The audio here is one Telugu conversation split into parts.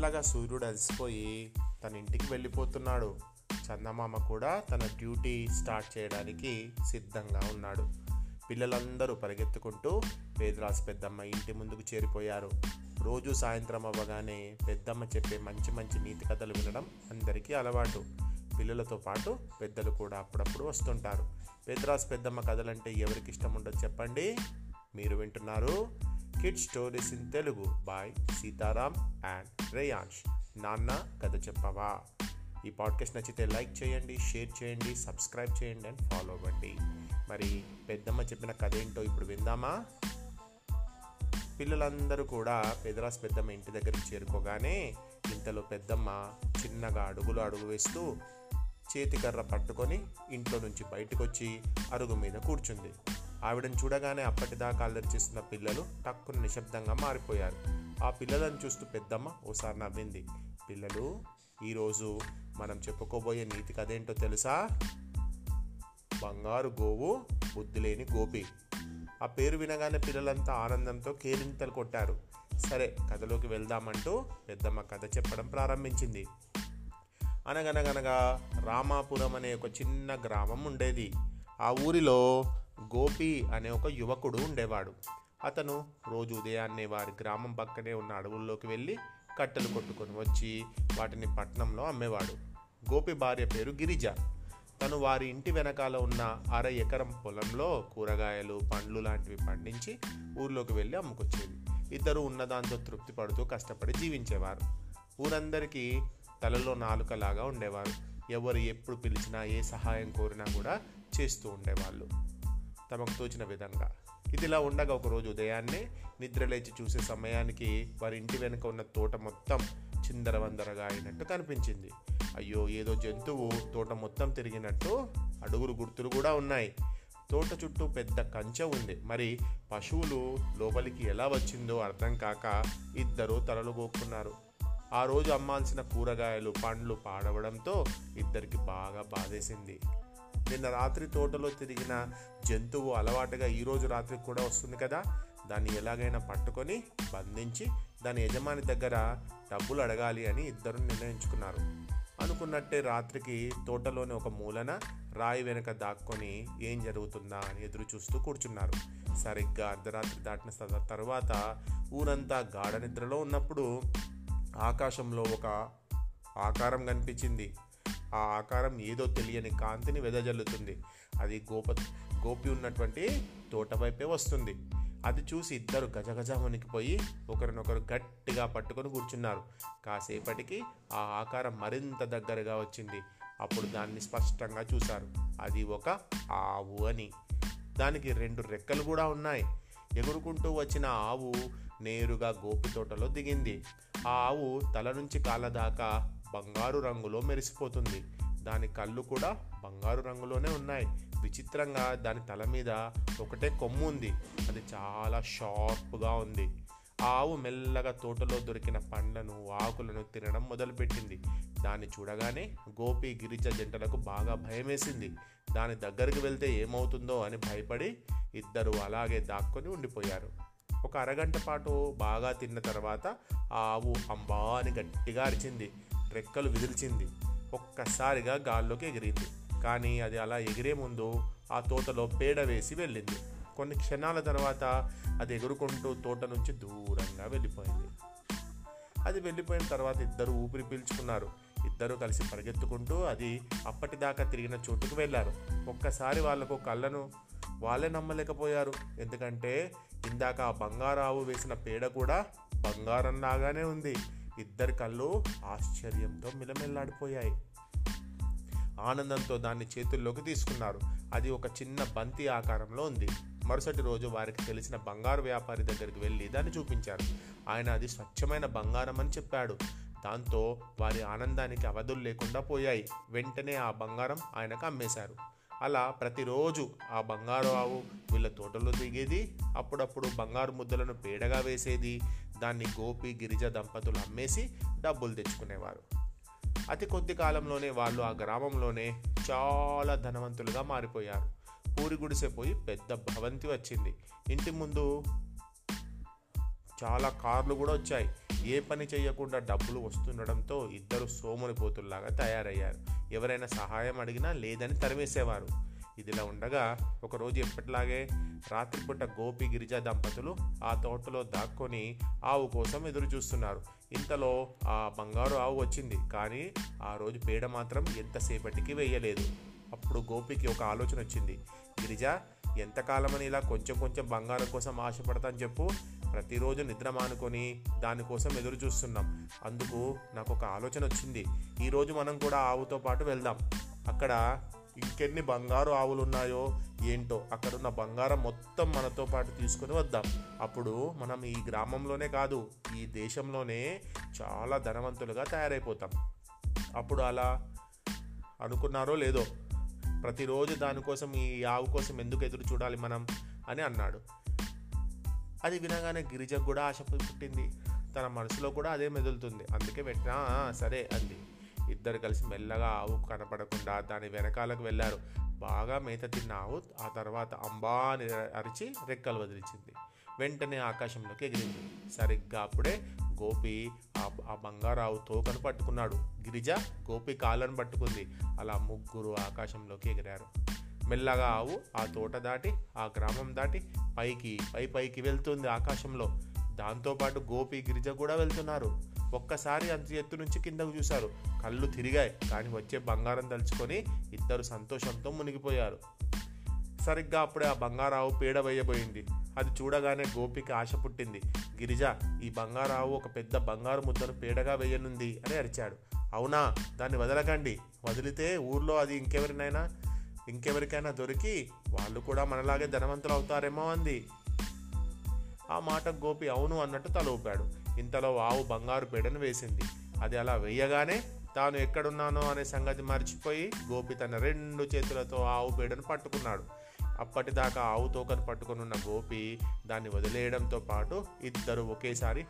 మెల్లగా సూర్యుడు అలసిపోయి తన ఇంటికి వెళ్ళిపోతున్నాడు. చందమామ కూడా తన డ్యూటీ స్టార్ట్ చేయడానికి సిద్ధంగా ఉన్నాడు. పిల్లలందరూ పరిగెత్తుకుంటూ పేదరాశి పెద్దమ్మ ఇంటి ముందుకు చేరిపోయారు. రోజు సాయంత్రం అవ్వగానే పెద్దమ్మ చెప్పే మంచి మంచి నీతి కథలు వినడం అందరికీ అలవాటు. పిల్లలతో పాటు పెద్దలు కూడా అప్పుడప్పుడు వస్తుంటారు. పేదరాశి పెద్దమ్మ కథలంటే ఎవరికి ఇష్టం ఉండదు చెప్పండి? మీరు వింటున్నారు kids stories in Telugu by Sitaram and Reyansh. నాన్న కథ చెప్పవా? ఈ పాడ్కాస్ట్ నచ్చితే లైక్ చేయండి, షేర్ చేయండి, సబ్స్క్రైబ్ చేయండి అండ్ ఫాలో అవ్వండి. మరి పెద్దమ్మ చెప్పిన కథ ఏంటో ఇప్పుడు విందామా? పిల్లలందరూ కూడా పేదరాశి పెద్దమ్మ ఇంటి దగ్గరికి చేరుకోగానే ఇంతలో పెద్దమ్మ చిన్నగా అడుగు వేస్తూ చేతికర్ర పట్టుకొని ఇంట్లో నుంచి బయటకు వచ్చి అరుగు మీద కూర్చుంది. ఆవిడని చూడగానే అప్పటిదాకా అల్లరి చేస్తున్న పిల్లలు టక్కున నిశ్శబ్దంగా మారిపోయారు. ఆ పిల్లలను చూస్తూ పెద్దమ్మ ఓసారి నవ్వింది. పిల్లలు, ఈరోజు మనం చెప్పుకోబోయే నీతి కథ ఏంటో తెలుసా? బంగారు గోవు బుద్ధిలేని గోపి. ఆ పేరు వినగానే పిల్లలంతా ఆనందంతో కేరింతలు కొట్టారు. సరే, కథలోకి వెళ్దామంటూ పెద్దమ్మ కథ చెప్పడం ప్రారంభించింది. అనగనగనగా రామాపురం అనే ఒక చిన్న గ్రామం ఉండేది. ఆ ఊరిలో గోపి అనే ఒక యువకుడు ఉండేవాడు. అతను రోజు ఉదయాన్నే వారి గ్రామం పక్కనే ఉన్న అడవుల్లోకి వెళ్ళి కట్టెలు కొట్టుకొని వచ్చి వాటిని పట్నంలో అమ్మేవాడు. గోపి భార్య పేరు గిరిజ. తను వారి ఇంటి వెనకాల ఉన్న 1/2 ఎకరం పొలంలో కూరగాయలు, పండ్లు లాంటివి పండించి ఊర్లోకి వెళ్ళి అమ్ముకొచ్చేది. ఇద్దరు ఉన్నదాంతో తృప్తి పడుతూ కష్టపడి జీవించేవారు. ఊరందరికీ తలలో నాలుకలాగా ఉండేవారు. ఎవరు ఎప్పుడు పిలిచినా, ఏ సహాయం కోరినా కూడా చేస్తూ ఉండేవాళ్ళు తమకు తోచిన విధంగా. ఇదిలా ఉండగా ఒకరోజు ఉదయాన్నే నిద్రలేచి చూసే సమయానికి వారి ఇంటి వెనుక ఉన్న తోట మొత్తం చిందరవందరగా అయినట్టు కనిపించింది. అయ్యో, ఏదో జంతువు తోట మొత్తం తిరిగినట్టు అడుగులు గుర్తులు కూడా ఉన్నాయి. తోట చుట్టూ పెద్ద కంచె ఉంది. మరి పశువులు లోపలికి ఎలా వచ్చిందో అర్థం కాక ఇద్దరు తలలు గోక్కున్నారు. ఆ రోజు అమ్మాల్సిన కూరగాయలు, పండ్లు పాడవడంతో ఇద్దరికి బాగా బాధేసింది. నిన్న రాత్రి తోటలో తిరిగిన జంతువు అలవాటుగా ఈరోజు రాత్రి కూడా వస్తుంది కదా, దాన్ని ఎలాగైనా పట్టుకొని బంధించి దాని యజమాని దగ్గర డబ్బులు అడగాలి అని ఇద్దరు నిర్ణయించుకున్నారు. అనుకున్నట్టే రాత్రికి తోటలోని ఒక మూలన రాయి వెనక దాక్కొని ఏం జరుగుతుందా అని ఎదురు చూస్తూ కూర్చున్నారు. సరిగ్గా అర్ధరాత్రి దాటిన తర్వాత ఊరంతా గాఢ నిద్రలో ఉన్నప్పుడు ఆకాశంలో ఒక ఆకారం కనిపించింది. ఆ ఆకారం ఏదో తెలియని కాంతిని వెదజల్లుతుంది. అది గోపి ఉన్నటువంటి తోట వైపే వస్తుంది. అది చూసి ఇద్దరు గజగజ వణికిపోయి ఒకరినొకరు గట్టిగా పట్టుకొని కూర్చున్నారు. కాసేపటికి ఆ ఆకారం మరింత దగ్గరగా వచ్చింది. అప్పుడు దాన్ని స్పష్టంగా చూశారు. అది ఒక ఆవు అని. దానికి 2 రెక్కలు కూడా ఉన్నాయి. ఎగురుకుంటూ వచ్చిన ఆవు నేరుగా గోపి తోటలో దిగింది. ఆ ఆవు తల నుంచి కాళ్ళ దాకా బంగారు రంగులో మెరిసిపోతుంది. దాని కళ్ళు కూడా బంగారు రంగులోనే ఉన్నాయి. విచిత్రంగా దాని తల మీద ఒకటే కొమ్ము ఉంది. అది చాలా షార్ప్గా ఉంది. ఆ ఆవు మెల్లగా తోటలో దొరికిన పండ్లను, ఆకులను తినడం మొదలుపెట్టింది. దాన్ని చూడగానే గోపి, గిరిజ జంటలకు బాగా భయమేసింది. దాని దగ్గరికి వెళ్తే ఏమవుతుందో అని భయపడి ఇద్దరు అలాగే దాక్కొని ఉండిపోయారు. ఒక అరగంట పాటు బాగా తిన్న తర్వాత ఆ ఆవు అంబా అని గట్టిగా అరిచింది. రెక్కలు విదిల్చింది. ఒక్కసారిగా గాల్లోకి ఎగిరింది. కానీ అది అలా ఎగిరే ముందు ఆ తోటలో పేడ వేసి వెళ్ళింది. కొన్ని క్షణాల తర్వాత అది ఎగురుకుంటూ తోట నుంచి దూరంగా వెళ్ళిపోయింది. అది వెళ్ళిపోయిన తర్వాత ఇద్దరు ఊపిరి పీల్చుకున్నారు. ఇద్దరు కలిసి పరిగెత్తుకుంటూ అది అప్పటిదాకా తిరిగిన చోటుకు వెళ్ళారు. ఒక్కసారి వాళ్లకు కళ్ళను వాళ్ళే నమ్మలేకపోయారు. ఎందుకంటే ఇందాక ఆ బంగారు ఆవు వేసిన పేడ కూడా బంగారం లాగానే ఉంది. ఇద్దరి కళ్ళు ఆశ్చర్యంతో మిలమిల్లాడిపోయాయి. ఆనందంతో దాన్ని చేతుల్లోకి తీసుకున్నారు. అది ఒక చిన్న బంతి ఆకారంలో ఉంది. మరుసటి రోజు వారికి తెలిసిన బంగారు వ్యాపారి దగ్గరికి వెళ్ళి దాన్ని చూపించారు. ఆయన అది స్వచ్ఛమైన బంగారం అని చెప్పాడు. దాంతో వారి ఆనందానికి అవధులు లేకుండా పోయాయి. వెంటనే ఆ బంగారం ఆయనకు అమ్మేశారు. అలా ప్రతిరోజు ఆ బంగారు ఆవు వీళ్ళ తోటలో దిగేది. అప్పుడప్పుడు బంగారు ముద్దలను పేడగా వేసేది. దాన్ని గోపి, గిరిజ దంపతులు అమ్మేసి డబ్బులు తెచ్చుకునేవారు. అతి కొద్ది కాలంలోనే వాళ్ళు ఆ గ్రామంలోనే చాలా ధనవంతులుగా మారిపోయారు. పూరి గుడిసె పోయి పెద్ద భవంతి వచ్చింది. ఇంటి ముందు చాలా కార్లు కూడా వచ్చాయి. ఏ పని చేయకుండా డబ్బులు వస్తుండడంతో ఇద్దరు సోమరిపోతుల్లాగా తయారయ్యారు. ఎవరైనా సహాయం అడిగినా లేదని తరిమేసేవారు. ఇదిలా ఉండగా ఒకరోజు ఎప్పటిలాగే రాత్రిపూట గోపి గిరిజ దంపతులు ఆ తోటలో దాక్కొని ఆవు కోసం ఎదురు చూస్తున్నారు. ఇంతలో ఆ బంగారు ఆవు వచ్చింది. కానీ ఆ రోజు పేడ మాత్రం ఎంతసేపటికి వేయలేదు. అప్పుడు గోపికి ఒక ఆలోచన వచ్చింది. గిరిజ, ఎంతకాలమని ఇలా కొంచెం కొంచెం బంగారం కోసం ఆశపడతాను చెప్పు. ప్రతిరోజు నిద్ర మానుకొని దానికోసం ఎదురు చూస్తున్నాం. అందుకు నాకు ఒక ఆలోచన వచ్చింది. ఈరోజు మనం కూడా ఆవుతో పాటు వెళ్దాం. అక్కడ ఇంకెన్ని బంగారు ఆవులు ఉన్నాయో ఏంటో, అక్కడున్న బంగారం మొత్తం మనతో పాటు తీసుకుని వద్దాం. అప్పుడు మనం ఈ గ్రామంలోనే కాదు, ఈ దేశంలోనే చాలా ధనవంతులుగా తయారైపోతాం. అప్పుడు అలా అనుకున్నారో లేదో, ప్రతిరోజు దానికోసం, ఈ ఆవు కోసం ఎందుకు ఎదురు చూడాలి మనం అని అన్నాడు. అది వినగానే గిరిజకు కూడా ఆశ పుట్టింది. తన మనసులో కూడా అదే మెదులుతుంది. అందుకే వెంటనే సరే అంది. ఇద్దరు కలిసి మెల్లగా ఆవు కనపడకుండా దాని వెనకాలకు వెళ్ళారు. బాగా మేత తిన్న ఆవు ఆ తర్వాత అంబా అని అరిచి రెక్కలు వదిలించింది. వెంటనే ఆకాశంలోకి ఎగిరింది. సరిగ్గా అప్పుడే గోపి ఆ బంగారు ఆవు తోకను పట్టుకున్నాడు. గిరిజ గోపి కాళ్ళను పట్టుకుంది. అలా ముగ్గురు ఆకాశంలోకి ఎగిరారు. మెల్లగా ఆవు ఆ తోట దాటి, ఆ గ్రామం దాటి పైకి వెళ్తుంది ఆకాశంలో. దాంతోపాటు గోపి గిరిజ కూడా వెళ్తున్నారు. ఒక్కసారి అంత ఎత్తు నుంచి కిందకు చూశారు. కళ్ళు తిరిగాయి. కానీ వచ్చే బంగారం తలుచుకొని ఇద్దరు సంతోషంతో మునిగిపోయారు. సరిగ్గా అప్పుడే ఆ బంగారావు పేడ వేయబోయింది. అది చూడగానే గోపికి ఆశ పుట్టింది. గిరిజ, ఈ బంగారావు ఒక పెద్ద బంగారు ముద్దను పేడగా వేయనుంది అని అరిచాడు. అవునా, దాన్ని వదలకండి. వదిలితే ఊర్లో అది ఇంకెవరికైనా దొరికి వాళ్ళు కూడా మనలాగే ధనవంతులు అవుతారేమో అంది. ఆ మాట గోపి అవును అన్నట్టు తల ఊపాడు. ఇంతలో ఆవు బంగారు పేడను వేసింది. అది అలా వేయగానే తాను ఎక్కడున్నానో అనే సంగతి మర్చిపోయి గోపి తన 2 చేతులతో ఆవు పేడను పట్టుకున్నాడు. అప్పటిదాకా ఆవు తోకను పట్టుకున్న గోపి దాన్ని వదిలేయడంతో పాటు ఇద్దరు ఒకేసారి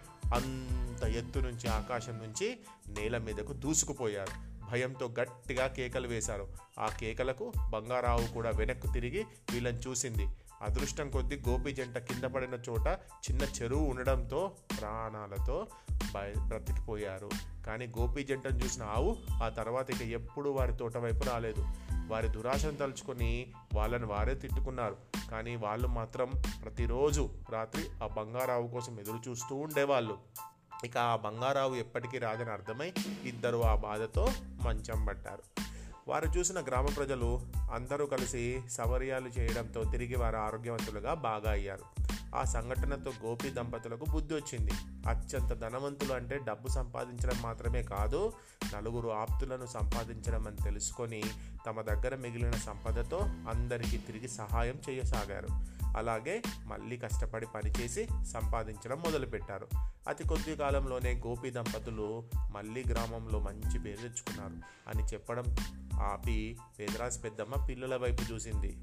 అంత ఎత్తు నుంచి, ఆకాశం నుంచి నేల మీదకు దూసుకుపోయారు. భయంతో గట్టిగా కేకలు వేశారు. ఆ కేకలకు బంగారావు కూడా వెనక్కు తిరిగి వీళ్ళని చూసింది. అదృష్టం కొద్దీ గోపి జంట కింద పడిన చోట చిన్న చెరువు ఉండడంతో ప్రాణాలతో బ్రతికిపోయారు. కానీ గోపి జంటను చూసిన ఆవు ఆ తర్వాత ఇక ఎప్పుడూ వారి తోట వైపు రాలేదు. వారి దురాశను తలుచుకొని వాళ్ళని వారే తిట్టుకున్నారు. కానీ వాళ్ళు మాత్రం ప్రతిరోజు రాత్రి ఆ బంగారావు కోసం ఎదురు చూస్తూ ఉండేవాళ్ళు. ఇక ఆ బంగారావు ఎప్పటికీ రాదని అర్థమై ఇద్దరు ఆ బాధతో మంచం పట్టారు. వారు చూసిన గ్రామ ప్రజలు అందరూ కలిసి సవర్యాలు చేయడంతో తిరిగి వారు ఆరోగ్యవంతులుగా బాగా అయ్యారు. ఆ సంఘటనతో గోపి దంపతులకు బుద్ధి వచ్చింది. అత్యంత ధనవంతులు అంటే డబ్బు సంపాదించడం మాత్రమే కాదు, నలుగురు ఆప్తులను సంపాదించడం అని తెలుసుకొని తమ దగ్గర మిగిలిన సంపదతో అందరికీ తిరిగి సహాయం చేయసాగారు. అలాగే మళ్ళీ కష్టపడి పనిచేసి సంపాదించడం మొదలుపెట్టారు. అతి కొద్ది కాలంలోనే గోపి దంపతులు మళ్ళీ గ్రామంలో మంచి పేరు తెచ్చుకున్నారు అని చెప్పడం ఆపి పేదరాశి పెద్దమ్మ పిల్లల వైపు చూసింది.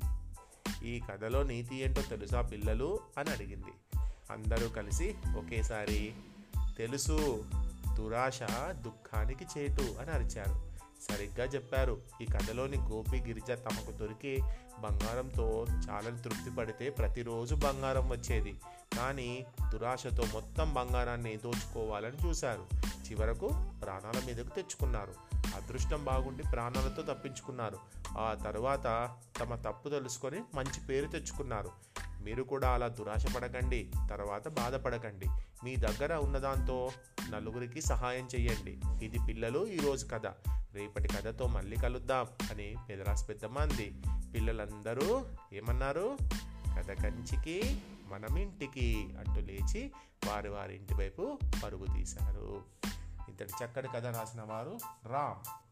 ఈ కథలో నీతి ఏంటో తెలుసా పిల్లలు అని అడిగింది. అందరూ కలిసి ఒకేసారి తెలుసు, దురాశ దుఃఖానికి చేటు అని అరిచారు. సరిగ్గా చెప్పారు. ఈ కథలోని గోపి గిరిజ తమకు దొరికే బంగారంతో చాలా తృప్తి పడితే ప్రతిరోజు బంగారం వచ్చేది. కానీ దురాశతో మొత్తం బంగారాన్ని దోచుకోవాలని చూశారు. చివరకు ప్రాణాల మీదకు తెచ్చుకున్నారు. అదృష్టం బాగుండి ప్రాణాలతో తప్పించుకున్నారు. ఆ తరువాత తమ తప్పు తెలుసుకొని మంచి పేరు తెచ్చుకున్నారు. మీరు కూడా అలా దురాశ పడకండి, తర్వాత బాధపడకండి. మీ దగ్గర ఉన్నదాంతో నలుగురికి సహాయం చెయ్యండి. ఇది పిల్లలు ఈరోజు కథ. రేపటి కథతో మళ్ళీ కలుద్దాం అని పెదరాశి పెద్దమ్మ అంది. పిల్లలందరూ ఏమన్నారు? కథ కంచికి మనం ఇంటికి అంటూ లేచి వారి ఇంటి వైపు పరుగు తీశారు. ఇంతటి చక్కటి కథ రాసిన వారు రామ్.